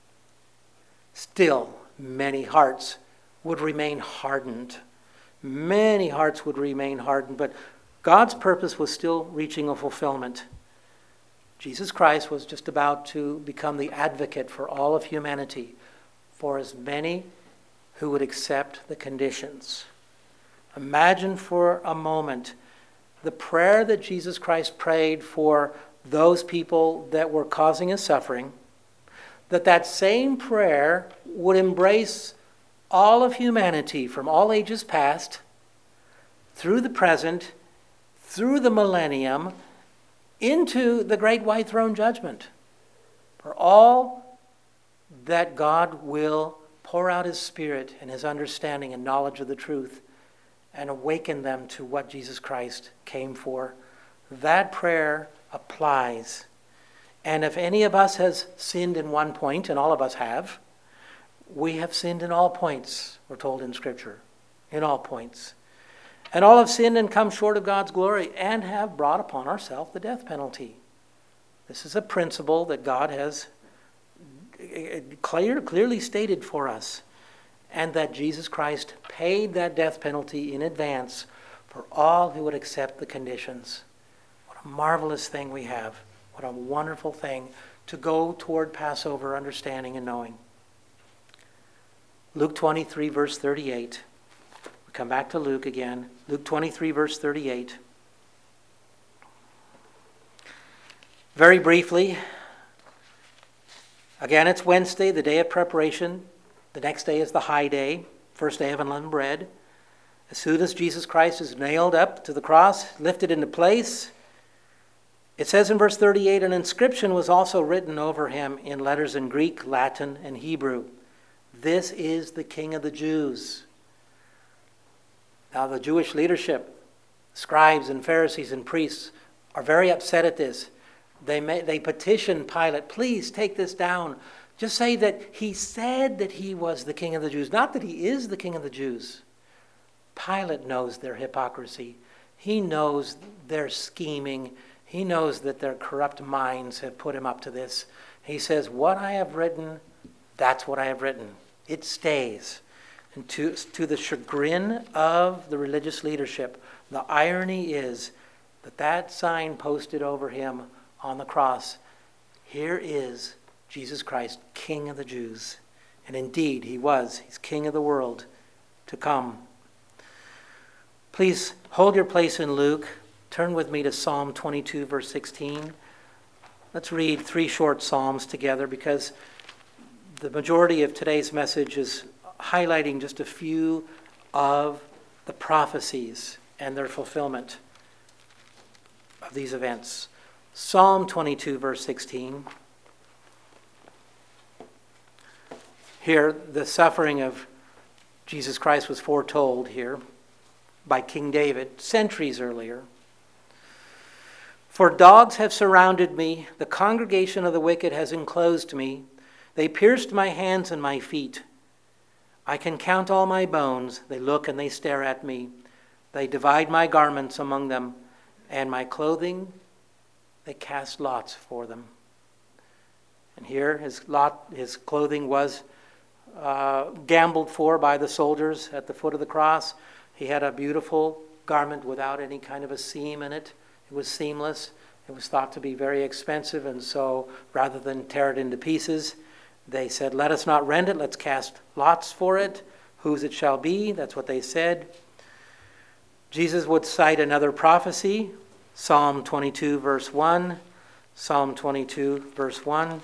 Still, many hearts would remain hardened. Many hearts would remain hardened, but God's purpose was still reaching a fulfillment. Jesus Christ was just about to become the advocate for all of humanity, for as many who would accept the conditions. Imagine for a moment the prayer that Jesus Christ prayed for those people that were causing us suffering, that same prayer would embrace all of humanity from all ages past, through the present, through the millennium, into the great white throne judgment. For all that God will pour out his Spirit and his understanding and knowledge of the truth and awaken them to what Jesus Christ came for. That prayer applies. And if any of us has sinned in one point, and all of us have, we have sinned in all points, we're told in Scripture. In all points. And all have sinned and come short of God's glory and have brought upon ourselves the death penalty. This is a principle that God has clearly stated for us, and that Jesus Christ paid that death penalty in advance for all who would accept the conditions. What a marvelous thing we have. What a wonderful thing to go toward Passover understanding and knowing. Luke 23, verse 38. We come back to Luke again. Luke 23, verse 38. Very briefly, again, it's Wednesday, the day of preparation. The next day is the high day, first day of unleavened bread. As soon as Jesus Christ is nailed up to the cross, lifted into place, it says in verse 38, an inscription was also written over him in letters in Greek, Latin, and Hebrew. This is the King of the Jews. Now the Jewish leadership, scribes and Pharisees and priests, are very upset at this. They petition Pilate, please take this down. Just say that he said that he was the King of the Jews, not that he is the King of the Jews. Pilate knows their hypocrisy. He knows their scheming. He knows that their corrupt minds have put him up to this. He says, what I have written, that's what I have written. It stays. And to the chagrin of the religious leadership, the irony is that sign posted over him on the cross, here is Jesus Christ, King of the Jews. And indeed, he was. He's King of the world to come. Please hold your place in Luke. Turn with me to Psalm 22, verse 16. Let's read 3 short psalms together, because the majority of today's message is highlighting just a few of the prophecies and their fulfillment of these events. Psalm 22, verse 16. Here, the suffering of Jesus Christ was foretold here by King David centuries earlier. For dogs have surrounded me, the congregation of the wicked has enclosed me. They pierced my hands and my feet. I can count all my bones. They look and they stare at me. They divide my garments among them, and my clothing they cast lots for them. And here his clothing was gambled for by the soldiers at the foot of the cross. He had a beautiful garment without any kind of a seam in it. It was seamless. It was thought to be very expensive, and so rather than tear it into pieces, they said, let us not rend it, let's cast lots for it. Whose it shall be, that's what they said. Jesus would cite another prophecy, Psalm 22, verse 1. Psalm 22, verse 1.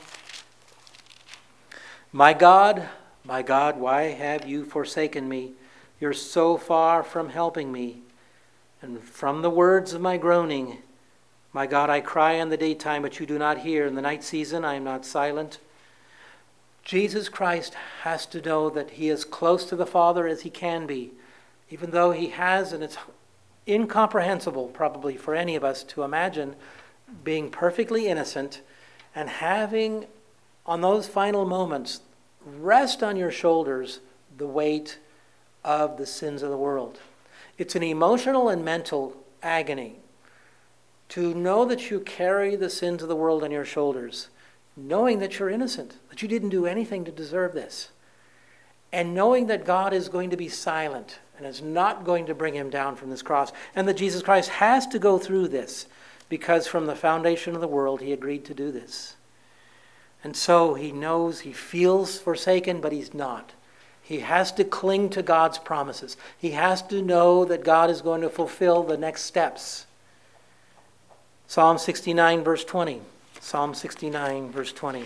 My God, why have you forsaken me? You're so far from helping me. And from the words of my groaning, my God, I cry in the daytime, but you do not hear. In the night season, I am not silent. Jesus Christ has to know that he is close to the Father as he can be, even though he has, and it's incomprehensible probably for any of us to imagine, being perfectly innocent and having, on those final moments, rest on your shoulders the weight of the sins of the world. It's an emotional and mental agony to know that you carry the sins of the world on your shoulders, knowing that you're innocent, that you didn't do anything to deserve this, and knowing that God is going to be silent and is not going to bring him down from this cross, and that Jesus Christ has to go through this because from the foundation of the world he agreed to do this. And so he knows, he feels forsaken, but he's not. He has to cling to God's promises. He has to know that God is going to fulfill the next steps. Psalm 69, verse 20. Psalm 69, verse 20.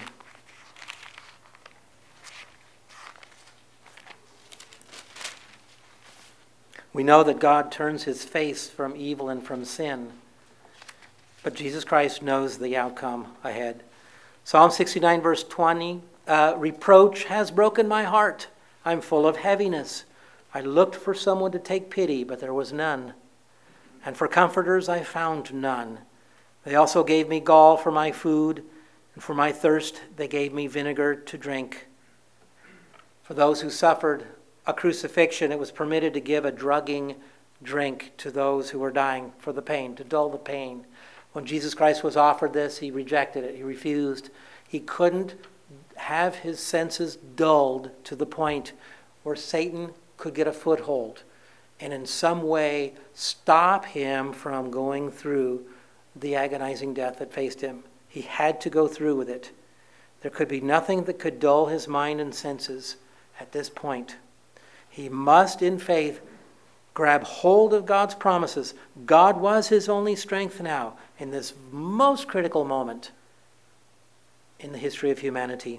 We know that God turns his face from evil and from sin, but Jesus Christ knows the outcome ahead. Psalm 69, verse 20. Reproach has broken my heart. I'm full of heaviness. I looked for someone to take pity, but there was none. And for comforters I found none. They also gave me gall for my food, and for my thirst they gave me vinegar to drink. For those who suffered a crucifixion, it was permitted to give a drugging drink to those who were dying for the pain, to dull the pain. When Jesus Christ was offered this, he rejected it. He refused. He couldn't have his senses dulled to the point where Satan could get a foothold and in some way stop him from going through the agonizing death that faced him. He had to go through with it. There could be nothing that could dull his mind and senses at this point. He must, in faith, grab hold of God's promises. God was his only strength now in this most critical moment in the history of humanity.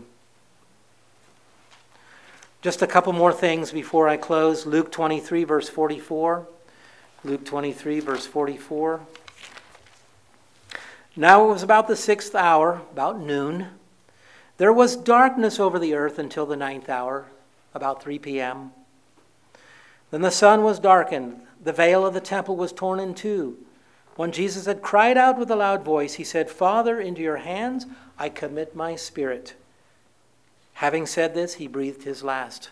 Just a couple more things before I close. Luke 23, verse 44. Luke 23, verse 44. Now it was about the 6th hour, about noon. There was darkness over the earth until the 9th hour, about 3 p.m. Then the sun was darkened. The veil of the temple was torn in two. When Jesus had cried out with a loud voice, he said, "Father, into your hands I commit my spirit." Having said this, he breathed his last.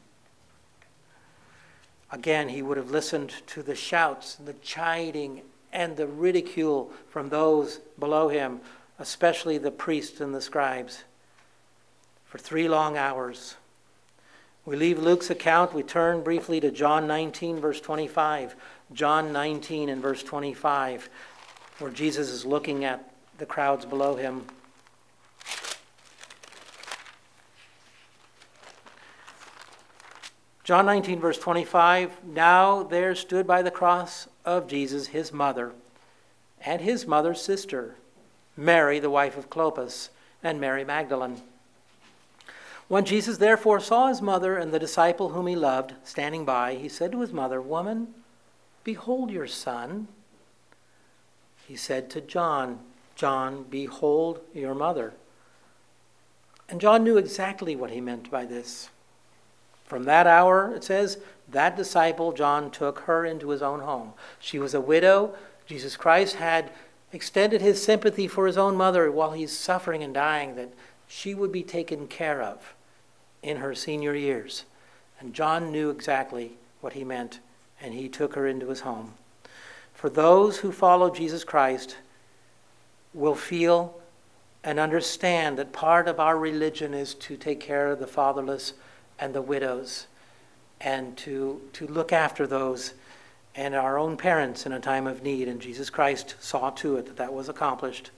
Again, he would have listened to the shouts, the chiding, and the ridicule from those below him, especially the priests and the scribes, for 3 long hours. We leave Luke's account. We turn briefly to John 19, verse 25. John 19 and verse 25, where Jesus is looking at the crowds below him. John 19, verse 25, now there stood by the cross of Jesus his mother and his mother's sister, Mary, the wife of Clopas, and Mary Magdalene. When Jesus therefore saw his mother and the disciple whom he loved standing by, he said to his mother, "Woman, behold your son." He said to John, "John, behold your mother." And John knew exactly what he meant by this. From that hour, it says, that disciple, John, took her into his own home. She was a widow. Jesus Christ had extended his sympathy for his own mother while he's suffering and dying, that she would be taken care of in her senior years. And John knew exactly what he meant, and he took her into his home. For those who follow Jesus Christ will feel and understand that part of our religion is to take care of the fatherless and the widows, and to look after those and our own parents in a time of need. And Jesus Christ saw to it that that was accomplished.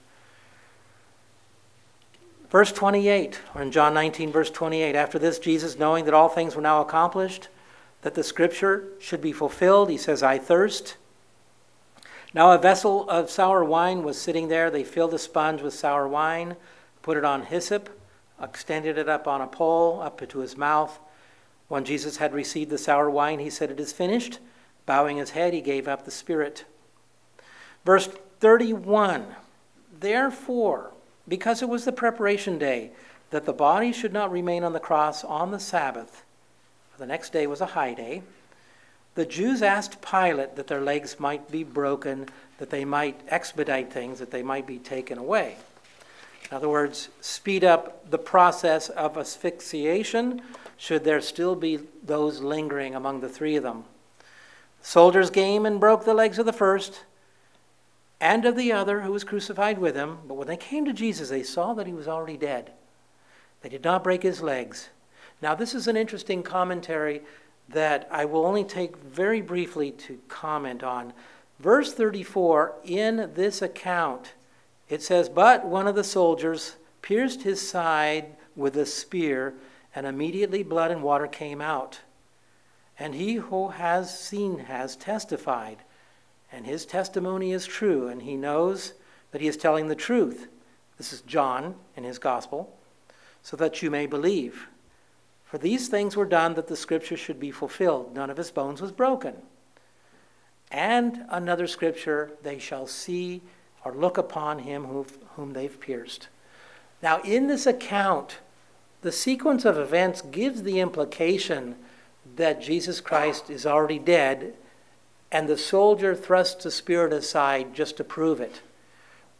Verse 28, or in John 19, verse 28, after this, Jesus, knowing that all things were now accomplished, that the scripture should be fulfilled, he says, "I thirst." Now a vessel of sour wine was sitting there. They filled a sponge with sour wine, put it on hyssop, extended it up on a pole, up to his mouth. When Jesus had received the sour wine, he said, "It is finished." Bowing his head, he gave up the spirit. Verse 31, therefore, because it was the preparation day, that the body should not remain on the cross on the Sabbath, for the next day was a high day, the Jews asked Pilate that their legs might be broken, that they might expedite things, that they might be taken away. In other words, speed up the process of asphyxiation, should there still be those lingering among the three of them. Soldiers came and broke the legs of the first and of the other who was crucified with him. But when they came to Jesus, they saw that he was already dead. They did not break his legs. Now, this is an interesting commentary that I will only take very briefly to comment on. Verse 34, in this account, it says, "But one of the soldiers pierced his side with a spear, and immediately blood and water came out. And he who has seen has testified, and his testimony is true, and he knows that he is telling the truth." This is John in his gospel. "So that you may believe. For these things were done that the scripture should be fulfilled. None of his bones was broken." And another scripture, "They shall see or look upon him whom they've pierced." Now, in this account, the sequence of events gives the implication that Jesus Christ is already dead, and the soldier thrusts the spirit aside just to prove it.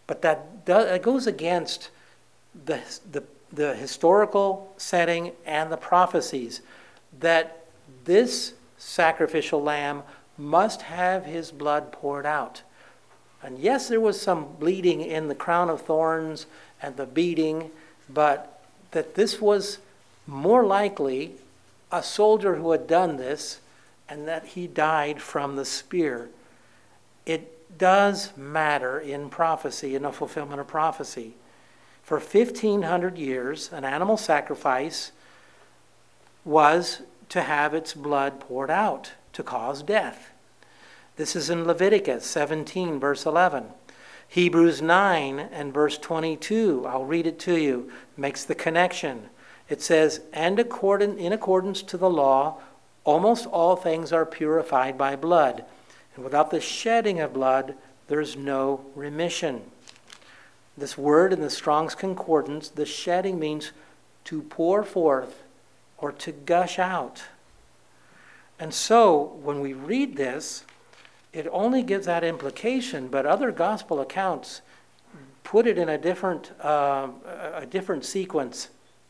But it goes against the historical setting and the prophecies that this sacrificial lamb must have his blood poured out. And yes, there was some bleeding in the crown of thorns and the beating, but that this was more likely a soldier who had done this and that he died from the spear. It does matter in prophecy, in the fulfillment of prophecy. For 1,500 years, an animal sacrifice was to have its blood poured out to cause death. This is in Leviticus 17, verse 11. Hebrews 9 and verse 22, I'll read it to you, makes the connection. It says, and in accordance to the law, almost all things are purified by blood. And without the shedding of blood, there's no remission. This word in the Strong's Concordance, the shedding means to pour forth or to gush out. And so, when we read this, it only gives that implication, but other gospel accounts put it in a different sequence.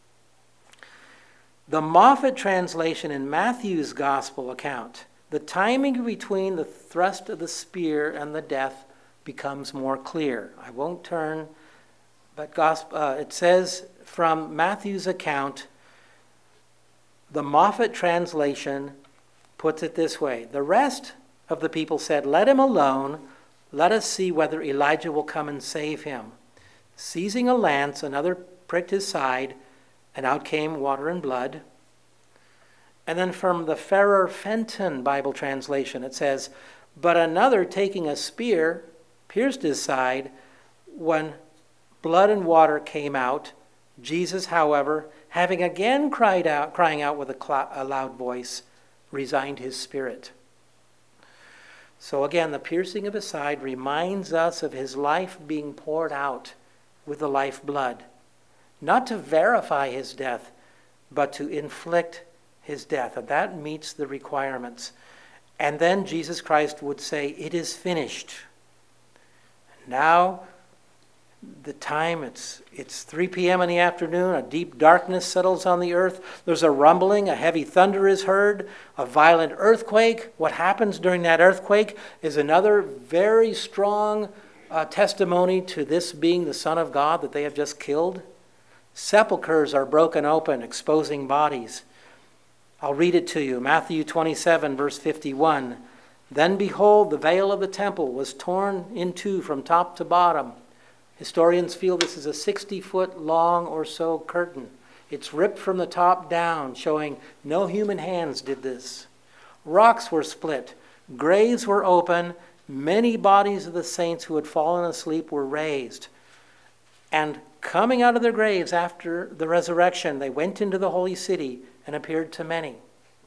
The Moffat translation in Matthew's gospel account, the timing between the thrust of the spear and the death becomes more clear. I won't turn, but it says from Matthew's account, the Moffat translation puts it this way. The rest of the people said, let him alone. Let us see whether Elijah will come and save him. Seizing a lance, another pricked his side, and out came water and blood. And then from the Ferrer Fenton Bible translation, it says, but another taking a spear pierced his side. When blood and water came out, Jesus, however, having again crying out with a loud voice, resigned his spirit. So again, the piercing of his side reminds us of his life being poured out with the lifeblood, not to verify his death, but to inflict his death. And that meets the requirements. And then Jesus Christ would say, it is finished. Now, the time, it's 3 p.m. in the afternoon. A deep darkness settles on the earth. There's a rumbling. A heavy thunder is heard. A violent earthquake. What happens during that earthquake is another very strong testimony to this being the Son of God that they have just killed. Sepulchres are broken open, exposing bodies. I'll read it to you. Matthew 27, verse 51. Then behold, the veil of the temple was torn in two from top to bottom. Historians feel this is a 60-foot long or so curtain. It's ripped from the top down, showing no human hands did this. Rocks were split. Graves were open. Many bodies of the saints who had fallen asleep were raised. And coming out of their graves after the resurrection, they went into the holy city and appeared to many.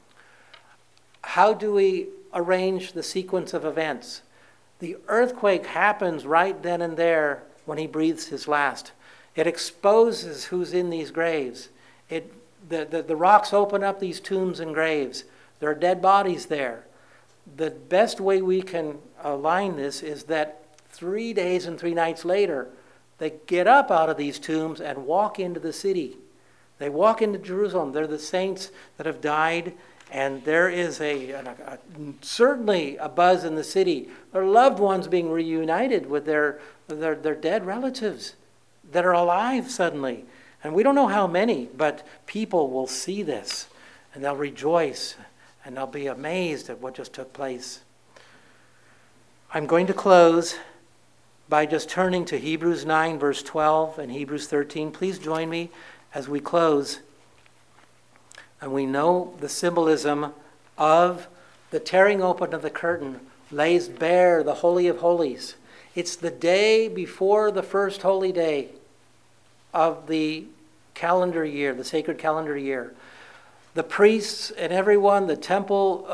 How do we arrange the sequence of events? The earthquake happens right then and there when he breathes his last. It exposes who's in these graves. The rocks open up these tombs and graves. There are dead bodies there. The best way we can align this is that 3 days and 3 nights later, they get up out of these tombs and walk into the city. They walk into Jerusalem. They're the saints that have died, and there is certainly a buzz in the city. Their loved ones being reunited with their dead relatives that are alive suddenly. And we don't know how many, but people will see this, and they'll rejoice, and they'll be amazed at what just took place. I'm going to close by just turning to Hebrews 9, verse 12, and Hebrews 13. Please join me as we close. And we know the symbolism of the tearing open of the curtain lays bare the Holy of Holies. It's the day before the first holy day of the calendar year, the sacred calendar year. The priests and everyone, the temple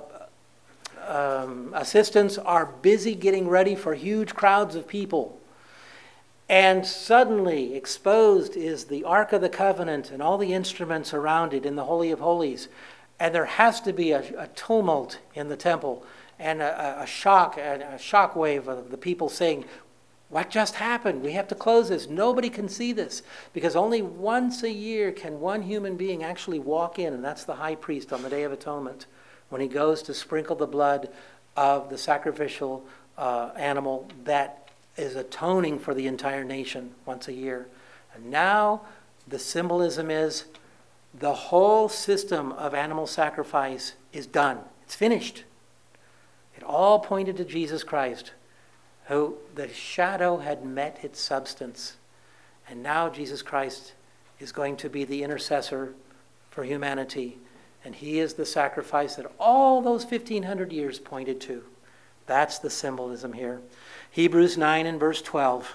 assistants are busy getting ready for huge crowds of people. And suddenly exposed is the Ark of the Covenant and all the instruments around it in the Holy of Holies. And there has to be a tumult in the temple and a shock wave of the people saying, What just happened? We have to close this. Nobody can see this because only once a year can one human being actually walk in, and that's the high priest on the Day of Atonement when he goes to sprinkle the blood of the sacrificial animal that is atoning for the entire nation once a year. And now the symbolism is the whole system of animal sacrifice is done. It's finished. It all pointed to Jesus Christ, who the shadow had met its substance. And now Jesus Christ is going to be the intercessor for humanity. And he is the sacrifice that all those 1,500 years pointed to. That's the symbolism here. Hebrews 9 and verse 12.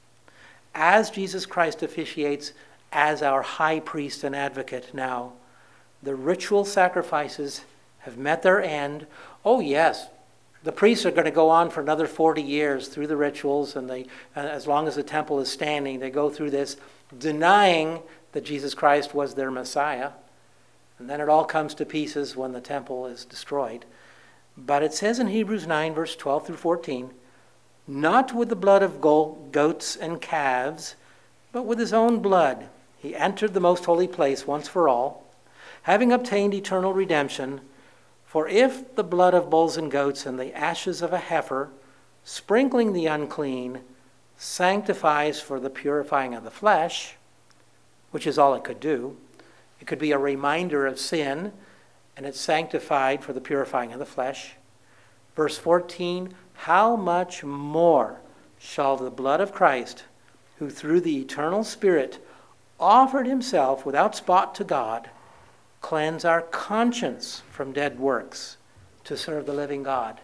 As Jesus Christ officiates as our high priest and advocate now, the ritual sacrifices have met their end. Oh yes, the priests are going to go on for another 40 years through the rituals, and as long as the temple is standing, they go through this, denying that Jesus Christ was their Messiah. And then it all comes to pieces when the temple is destroyed. But it says in Hebrews 9, verse 12 through 14, not with the blood of goats and calves, but with his own blood, he entered the most holy place once for all, having obtained eternal redemption. For if the blood of bulls and goats and the ashes of a heifer, sprinkling the unclean, sanctifies for the purifying of the flesh, which is all it could do, it could be a reminder of sin, and it's sanctified for the purifying of the flesh. Verse 14, how much more shall the blood of Christ, who through the eternal Spirit offered himself without spot to God, cleanse our conscience from dead works to serve the living God.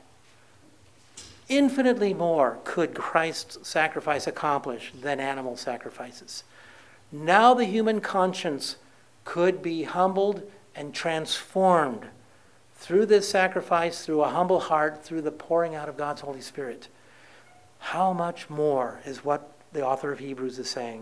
Infinitely more could Christ's sacrifice accomplish than animal sacrifices. Now the human conscience could be humbled and transformed through this sacrifice, through a humble heart, through the pouring out of God's Holy Spirit. How much more is what the author of Hebrews is saying.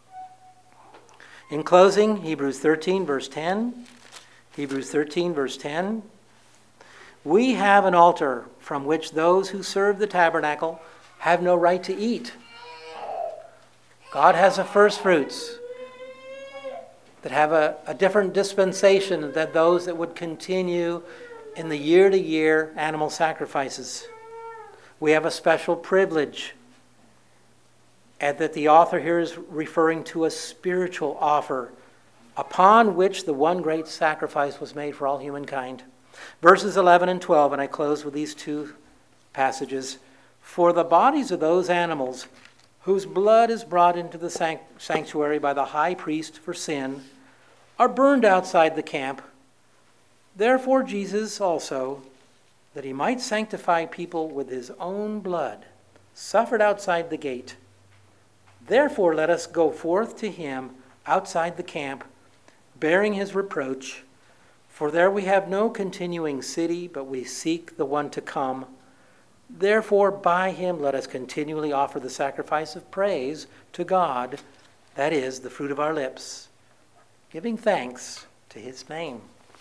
In closing, Hebrews 13, verse 10. Hebrews 13, verse 10. We have an altar from which those who serve the tabernacle have no right to eat. God has a first fruits that have a different dispensation than those that would continue in the year-to-year animal sacrifices. We have a special privilege, and that the author here is referring to a spiritual offer upon which the one great sacrifice was made for all humankind. Verses 11 and 12, and I close with these two passages. For the bodies of those animals whose blood is brought into the sanctuary by the high priest for sin are burned outside the camp. Therefore Jesus also, that he might sanctify people with his own blood, suffered outside the gate. Therefore let us go forth to him outside the camp, bearing his reproach. For there we have no continuing city, but we seek the one to come. Therefore by him let us continually offer the sacrifice of praise to God, that is, the fruit of our lips, giving thanks to his name.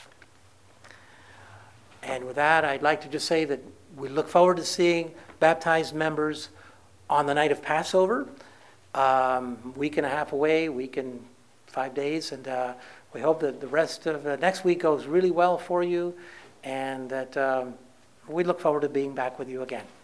And with that, I'd like to just say that we look forward to seeing baptized members on the night of Passover, week and a half away, 5 days, and we hope that the rest of next week goes really well for you, and that we look forward to being back with you again.